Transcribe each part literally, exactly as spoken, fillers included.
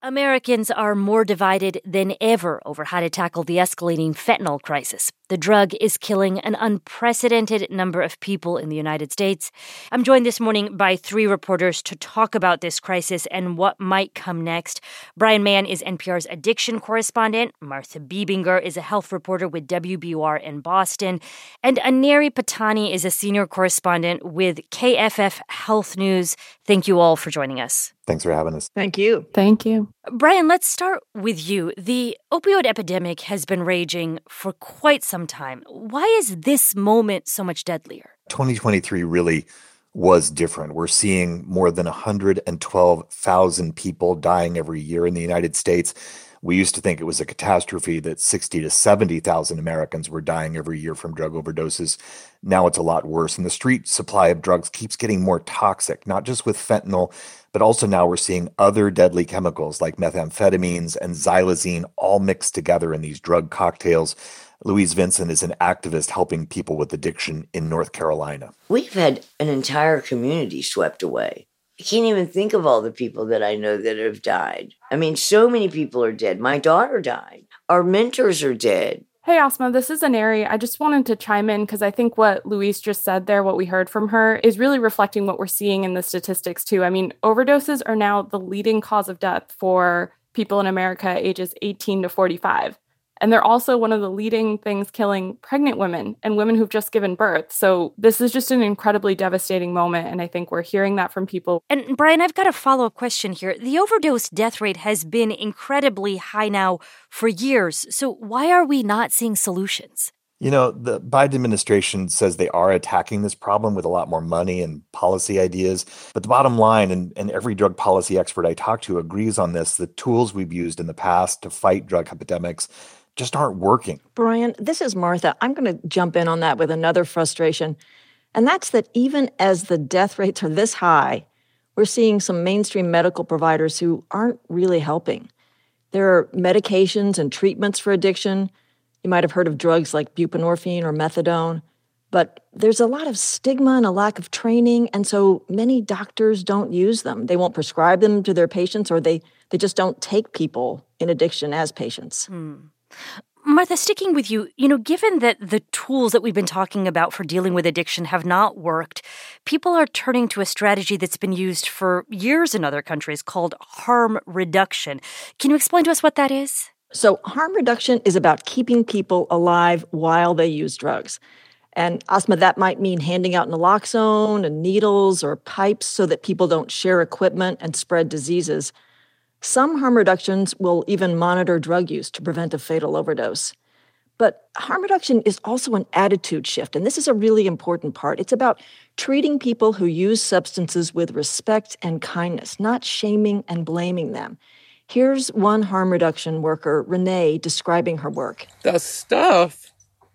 Americans are more divided than ever over how to tackle the escalating fentanyl crisis. The drug is killing an unprecedented number of people in the United States. I'm joined this morning by three reporters to talk about this crisis and what might come next. Brian Mann is N P R's addiction correspondent. Martha Bebinger is a health reporter with W B U R in Boston. And Aneri Patani is a senior correspondent with K F F Health News. Thank you all for joining us. Thanks for having us. Thank you. Thank you. Brian, let's start with you. The opioid epidemic has been raging for quite some time. Why is this moment so much deadlier? twenty twenty-three really was different. We're seeing more than one hundred twelve thousand people dying every year in the United States. We used to think it was a catastrophe that sixty to seventy thousand Americans were dying every year from drug overdoses. Now it's a lot worse. And the street supply of drugs keeps getting more toxic, not just with fentanyl, but also now we're seeing other deadly chemicals like methamphetamines and xylazine all mixed together in these drug cocktails. Louise Vincent is an activist helping people with addiction in North Carolina. We've had an entire community swept away. I can't even think of all the people that I know that have died. I mean, so many people are dead. My daughter died. Our mentors are dead. Hey, Asma, this is Aneri. I just wanted to chime in because I think what Louise just said there, what we heard from her, is really reflecting what we're seeing in the statistics, too. I mean, overdoses are now the leading cause of death for people in America ages eighteen to forty-five. And they're also one of the leading things killing pregnant women and women who've just given birth. So this is just an incredibly devastating moment. And I think we're hearing that from people. And Brian, I've got a follow-up question here. The overdose death rate has been incredibly high now for years. So why are we not seeing solutions? You know, the Biden administration says they are attacking this problem with a lot more money and policy ideas. But the bottom line, and, and every drug policy expert I talk to agrees on this, the tools we've used in the past to fight drug epidemics just aren't working. Brian, this is Martha. I'm going to jump in on that with another frustration. And that's that even as the death rates are this high, we're seeing some mainstream medical providers who aren't really helping. There are medications and treatments for addiction. You might have heard of drugs like buprenorphine or methadone. But there's a lot of stigma and a lack of training, and so many doctors don't use them. They won't prescribe them to their patients, or they, they just don't take people in addiction as patients. Hmm. Martha, sticking with you, you know, given that the tools that we've been talking about for dealing with addiction have not worked, people are turning to a strategy that's been used for years in other countries called harm reduction. Can you explain to us what that is? So harm reduction is about keeping people alive while they use drugs. And Asma, that might mean handing out naloxone and needles or pipes so that people don't share equipment and spread diseases. Some harm reductions will even monitor drug use to prevent a fatal overdose. But harm reduction is also an attitude shift, and this is a really important part. It's about treating people who use substances with respect and kindness, not shaming and blaming them. Here's one harm reduction worker, Renee, describing her work. The stuff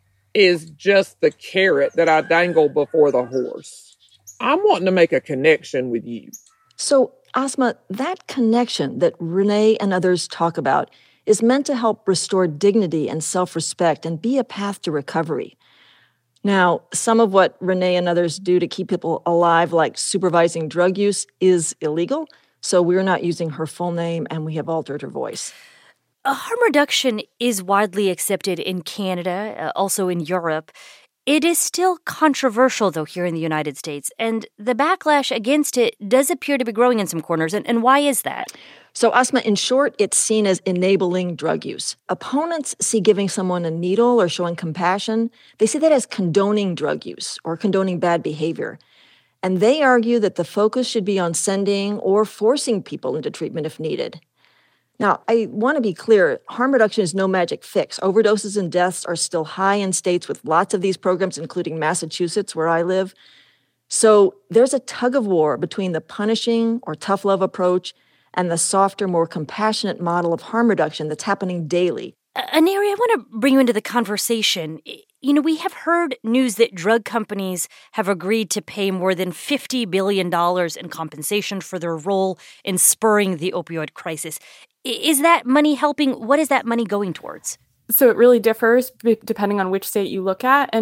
is just the carrot that I dangle before the horse. I'm wanting to make a connection with you. So, Asma, that connection that Renee and others talk about is meant to help restore dignity and self-respect and be a path to recovery. Now, some of what Renee and others do to keep people alive, like supervising drug use, is illegal, so we're not using her full name and we have altered her voice. A harm reduction is widely accepted in Canada, uh, also in Europe. It is still controversial, though, here in the United States, and the backlash against it does appear to be growing in some corners. And, and why is that? So, Asma, in short, it's seen as enabling drug use. Opponents see giving someone a needle or showing compassion, they see that as condoning drug use or condoning bad behavior. And they argue that the focus should be on sending or forcing people into treatment if needed. Now, I want to be clear, harm reduction is no magic fix. Overdoses and deaths are still high in states with lots of these programs, including Massachusetts, where I live. So there's a tug of war between the punishing or tough love approach and the softer, more compassionate model of harm reduction that's happening daily. Uh, Aneri, I want to bring you into the conversation. You know, we have heard news that drug companies have agreed to pay more than fifty billion dollars in compensation for their role in spurring the opioid crisis. Is that money helping? What is that money going towards? So it really differs depending on which state you look at. And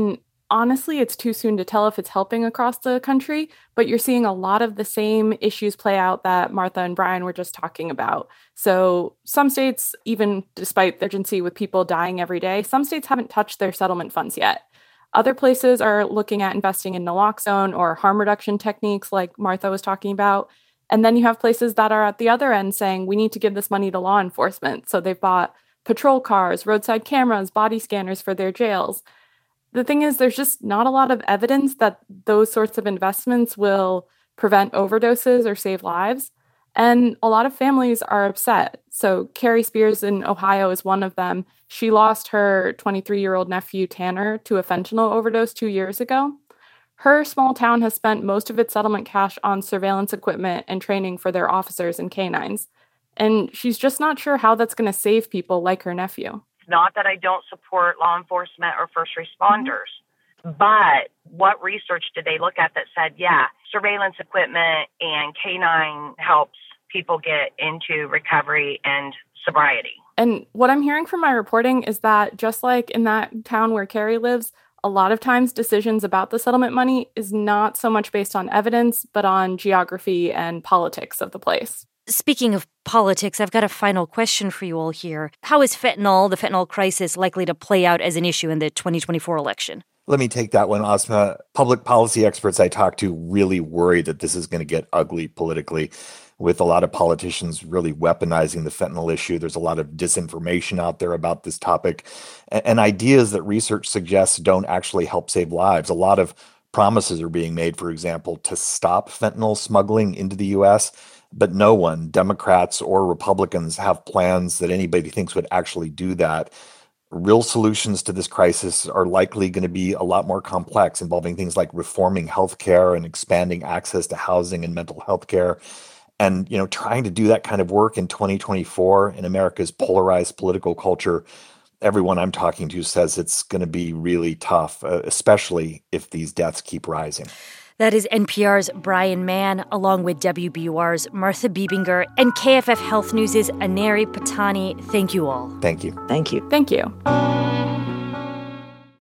honestly, it's too soon to tell if it's helping across the country, but you're seeing a lot of the same issues play out that Martha and Brian were just talking about. So some states, even despite the urgency with people dying every day, some states haven't touched their settlement funds yet. Other places are looking at investing in naloxone or harm reduction techniques like Martha was talking about. And then you have places that are at the other end saying, we need to give this money to law enforcement. So they've bought patrol cars, roadside cameras, body scanners for their jails. The thing is, there's just not a lot of evidence that those sorts of investments will prevent overdoses or save lives. And a lot of families are upset. So Carrie Spears in Ohio is one of them. She lost her twenty-three-year-old nephew, Tanner, to a fentanyl overdose two years ago. Her small town has spent most of its settlement cash on surveillance equipment and training for their officers and canines. And she's just not sure how that's going to save people like her nephew. Not that I don't support law enforcement or first responders, mm-hmm. but what research did they look at that said, yeah, surveillance equipment and canine helps people get into recovery and sobriety? And what I'm hearing from my reporting is that just like in that town where Carrie lives, a lot of times decisions about the settlement money is not so much based on evidence, but on geography and politics of the place. Speaking of politics, I've got a final question for you all here. How is fentanyl, the fentanyl crisis, likely to play out as an issue in the twenty twenty-four election? Let me take that one, Asma. Public policy experts I talk to really worry that this is going to get ugly politically, with a lot of politicians really weaponizing the fentanyl issue. There's a lot of disinformation out there about this topic, and, and ideas that research suggests don't actually help save lives. A lot of promises are being made, for example, to stop fentanyl smuggling into the U S, but no one, Democrats or Republicans, have plans that anybody thinks would actually do that. Real solutions to this crisis are likely going to be a lot more complex, involving things like reforming healthcare and expanding access to housing and mental health care. And, you know, trying to do that kind of work in twenty twenty-four in America's polarized political culture, everyone I'm talking to says it's going to be really tough, uh, especially if these deaths keep rising. That is N P R's Brian Mann, along with W B U R's Martha Biebinger and K F F Health News' Aneri Patani. Thank you all. Thank you. Thank you. Thank you.